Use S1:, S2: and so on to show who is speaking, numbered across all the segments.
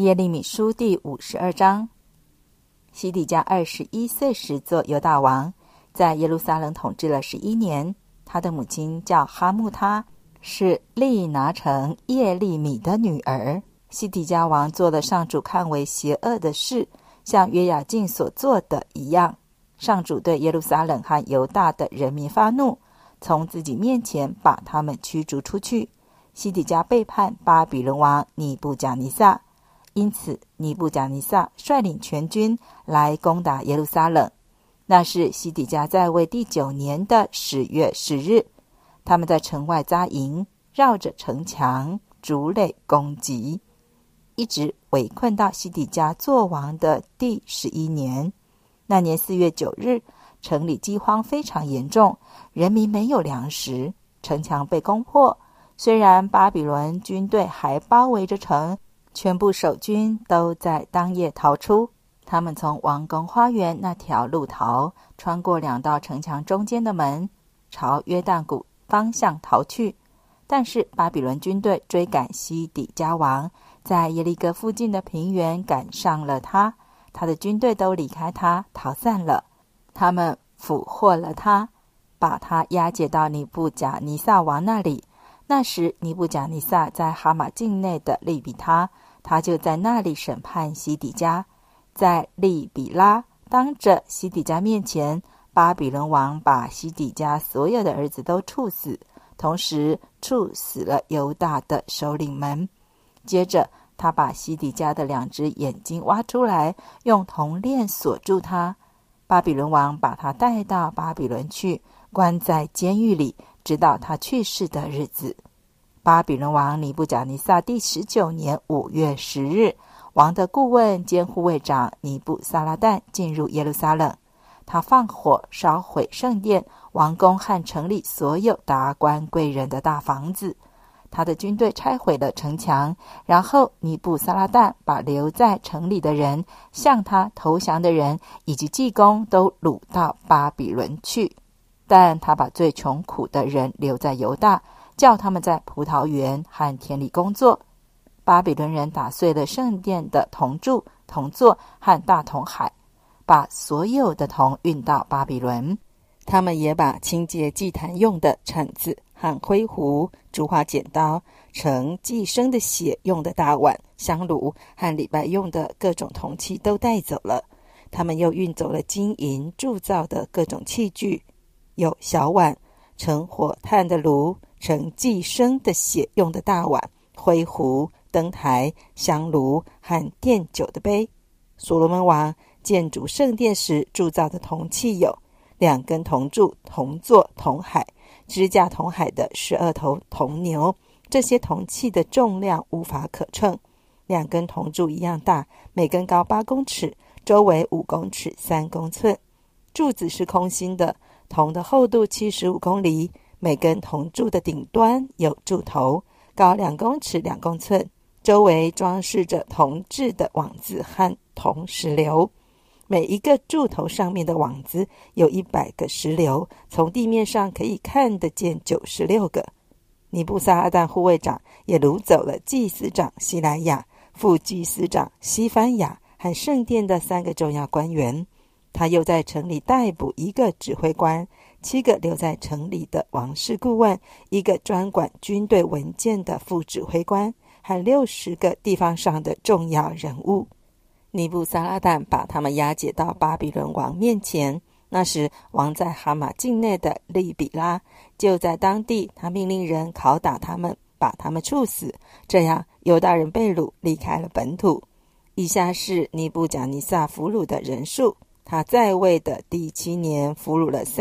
S1: 耶利米书第52章。西底家21岁时做犹大王，在耶路撒冷统治了11年。他的母亲叫哈木他，是利拿城耶利米的女儿。西底家王做了上主看为邪恶的事，像约雅敬所做的一样。上主对耶路撒冷和犹大的人民发怒，从自己面前把他们驱逐出去。西底家背叛巴比伦王尼布甲尼撒，因此尼布甲尼撒率领全军来攻打耶路撒冷。那是西底家在位第9年的10月10日，他们在城外扎营，绕着城墙筑垒攻击，一直围困到西底家作王的第11年。那年4月9日，城里饥荒非常严重，人民没有粮食，城墙被攻破。虽然巴比伦军队还包围着城，全部守军都在当夜逃出。他们从王宫花园那条路逃，穿过2道城墙中间的门，朝约旦谷方向逃去。但是巴比伦军队追赶西底家王，在耶利哥附近的平原赶上了他，他的军队都离开他，逃散了。他们俘获了他，把他押解到尼布甲尼撒王那里。那时尼布甲尼撒在哈马境内的利比他，他就在那里审判西底家。在利比拉，当着西底家面前，巴比伦王把西底家所有的儿子都处死，同时处死了犹大的首领们。接着他把西底家的2只眼睛挖出来，用铜链锁住他。巴比伦王把他带到巴比伦去，关在监狱里，直到他去世的日子。巴比伦王尼布甲尼撒第19年5月10日，王的顾问兼护卫长尼布撒拉旦进入耶路撒冷，他放火烧毁圣殿、王宫和城里所有达官贵人的大房子。他的军队拆毁了城墙，然后尼布撒拉旦把留在城里的人、向他投降的人以及技工都掳到巴比伦去。但他把最穷苦的人留在犹大，叫他们在葡萄园和田里工作。巴比伦人打碎了圣殿的铜柱、铜座和大铜海，把所有的铜运到巴比伦。他们也把清洁祭坛用的铲子和灰壶、竹花剪刀、盛祭牲的血用的大碗、香炉和礼拜用的各种铜器都带走了。他们又运走了金银铸造的各种器具，有小碗、盛火炭的炉、盛祭牲的血用的大碗、灰壶、灯台、香炉和奠酒的杯。所罗门王建筑圣殿时铸造的铜器有2根铜柱、铜座、铜海、支架铜海的12头铜牛，这些铜器的重量无法可称。2根铜柱一样大，每根高8公尺，周围5公尺3公寸。柱子是空心的，铜的厚度75公厘，每根铜柱的顶端有柱头，高2公尺2公寸，周围装饰着铜制的网子和铜石榴。每一个柱头上面的网子有100个石榴，从地面上可以看得见96个。尼布撒拉旦护卫长也掳走了祭司长西莱亚、副祭司长西番雅和圣殿的3个重要官员。他又在城里逮捕1个指挥官、7个留在城里的王室顾问、1个专管军队文件的副指挥官和60个地方上的重要人物。尼布撒拉旦把他们押解到巴比伦王面前。那时王在哈马境内的利比拉，就在当地，他命令人拷打他们，把他们处死。这样犹大人被掳，离开了本土。以下是尼布甲尼撒俘虏的人数。他在位的第7年俘虏了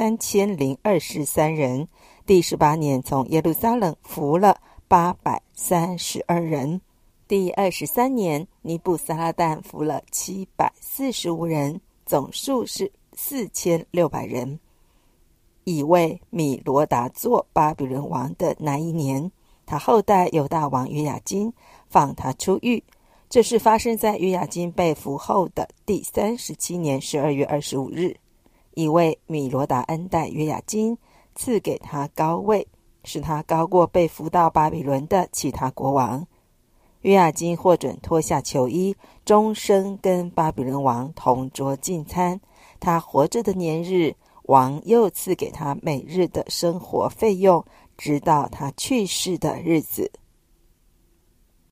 S1: 3023人，第18年从耶路撒冷俘了832人，第23年尼布撒拉旦俘了745人，总数是4600人。以为米罗达做巴比伦王的那一年，他后代犹大王约雅斤放他出狱。这是发生在约雅斤被俘后的第37年12月25日。以为米罗达恩待约雅斤，赐给他高位，使他高过被俘到巴比伦的其他国王。 约雅斤获准脱下囚衣，终生跟巴比伦王同桌进餐。他活着的年日，王又赐给他每日的生活费用，直到他去世的日子。